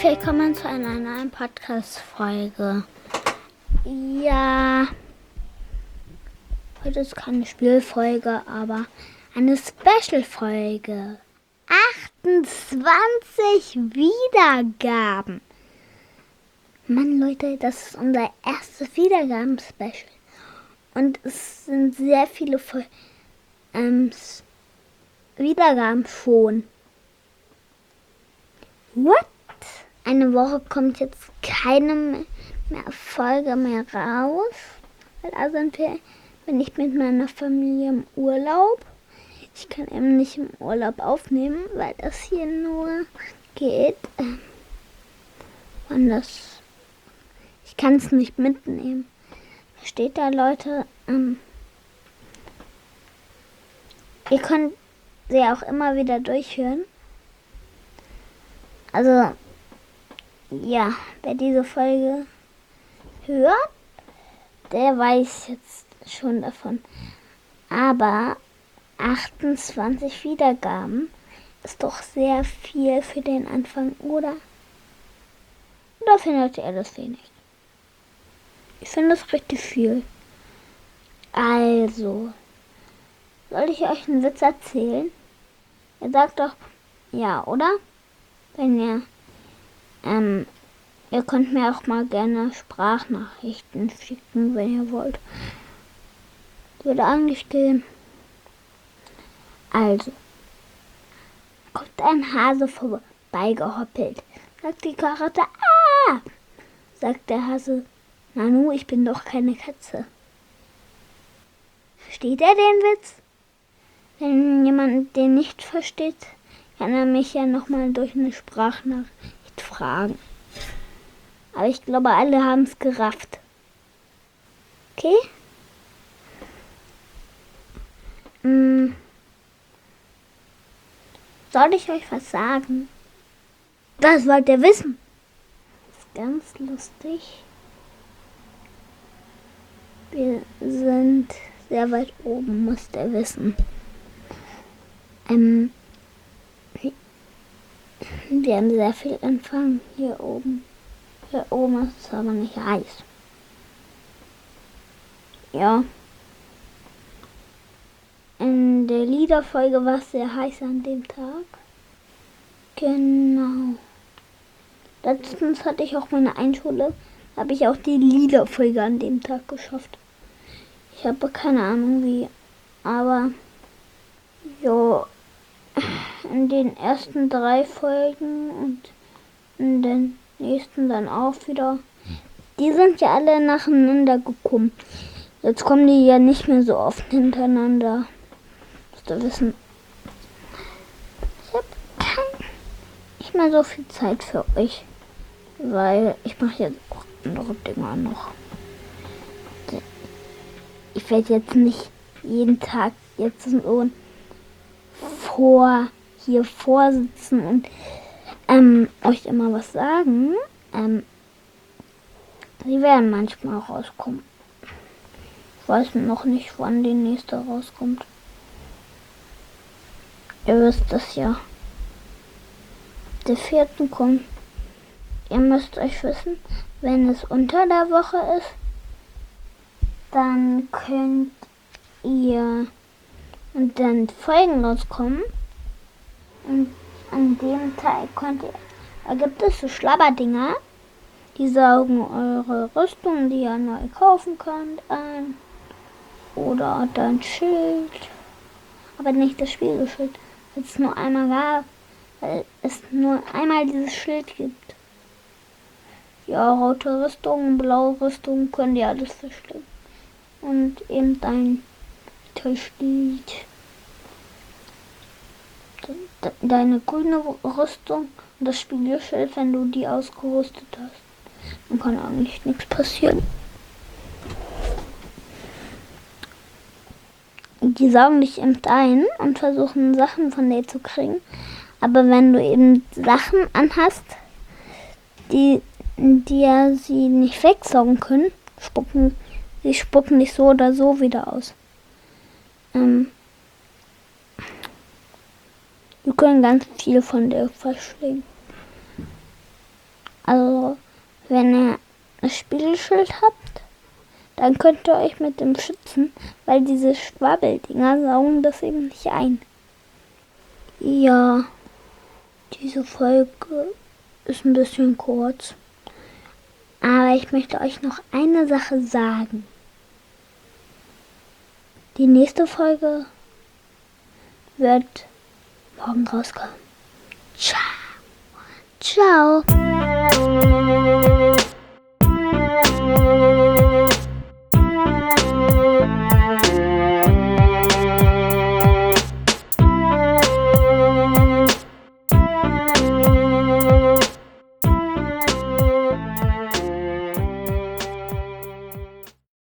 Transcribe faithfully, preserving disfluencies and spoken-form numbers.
Herzlich willkommen zu einer neuen Podcast-Folge. Ja, heute ist keine Spielfolge, aber eine Special-Folge. achtundzwanzig Wiedergaben. Mann, Leute, das ist unser erstes Wiedergaben-Special. Und es sind sehr viele Fol- ähm, Wiedergaben schon. What? Eine Woche kommt jetzt keine mehr Folge mehr raus. Weil da sind wir, bin ich mit meiner Familie im Urlaub. Ich kann eben nicht im Urlaub aufnehmen, weil das hier nur geht. Und das, ich kann es nicht mitnehmen. Steht da, Leute, ähm, ihr könnt sie auch immer wieder durchhören. Also, ja, wer diese Folge hört, der weiß jetzt schon davon. Aber achtundzwanzig Wiedergaben ist doch sehr viel für den Anfang, oder? Oder findet ihr das wenig? Ich finde das richtig viel. Also, soll ich euch einen Witz erzählen? Ihr sagt doch ja, oder? Wenn ihr, ähm, ihr könnt mir auch mal gerne Sprachnachrichten schicken, wenn ihr wollt. Würde eigentlich gehen. Also, kommt ein Hase vorbeigehoppelt. Sagt die Karotte, ah! Sagt der Hase, Nanu, ich bin doch keine Katze. Versteht er den Witz? Wenn jemand den nicht versteht, kann er mich ja nochmal durch eine Sprachnachricht fragen. Aber ich glaube, alle haben es gerafft. Okay? Hm. Soll ich euch was sagen? Das wollt ihr wissen. Das ist ganz lustig. Wir sind sehr weit oben, müsst ihr wissen. Ähm, wir haben sehr viel Empfang hier oben. Hier oben ist es aber nicht heiß. Ja. In der Liederfolge war es sehr heiß an dem Tag. Genau. Letztens hatte ich auch meine Einschule, habe ich auch die Liederfolge an dem Tag geschafft. Ich habe keine Ahnung wie, aber jo, in den ersten drei Folgen und in den nächsten dann auch wieder. Die sind ja alle nacheinander gekommen. Jetzt kommen die ja nicht mehr so oft hintereinander. Müsst ihr wissen. Ich habe kein, nicht mehr so viel Zeit für euch. Weil ich mache jetzt auch andere Dinge noch. Ich werde jetzt nicht jeden Tag jetzt so vor hier vorsitzen und ähm, euch immer was sagen. Ähm, sie werden manchmal rauskommen. Ich weiß noch nicht, wann die nächste rauskommt. Ihr wisst das ja. Der vierten kommt. Ihr müsst euch wissen, wenn es unter der Woche ist, dann könnt ihr und dann Folgen rauskommen. Und an dem Teil könnt ihr, da gibt es so Schlabberdinger, die saugen eure Rüstung, die ihr neu kaufen könnt, ein. Oder dein Schild. Aber nicht das Spiegelschild, weil es nur einmal gab, weil es nur einmal dieses Schild gibt. Ja, rote Rüstung, blaue Rüstung, können die alles verstehen. Und eben dein Schild. Deine grüne Rüstung und das Spiegelschild, wenn du die ausgerüstet hast. Dann kann eigentlich nichts passieren. Die saugen dich eben ein und versuchen Sachen von dir zu kriegen. Aber wenn du eben Sachen anhast, die, die ja sie nicht wegsaugen können, spucken, sie spucken dich so oder so wieder aus. Ähm, die können ganz viel von dir verschlingen. Also, wenn ihr ein Spiegelschild habt, dann könnt ihr euch mit dem schützen, weil diese Schwabbeldinger saugen das eben nicht ein. Ja, diese Folge ist ein bisschen kurz. Aber ich möchte euch noch eine Sache sagen. Die nächste Folge wird morgen rauskommen. Ciao. Ciao.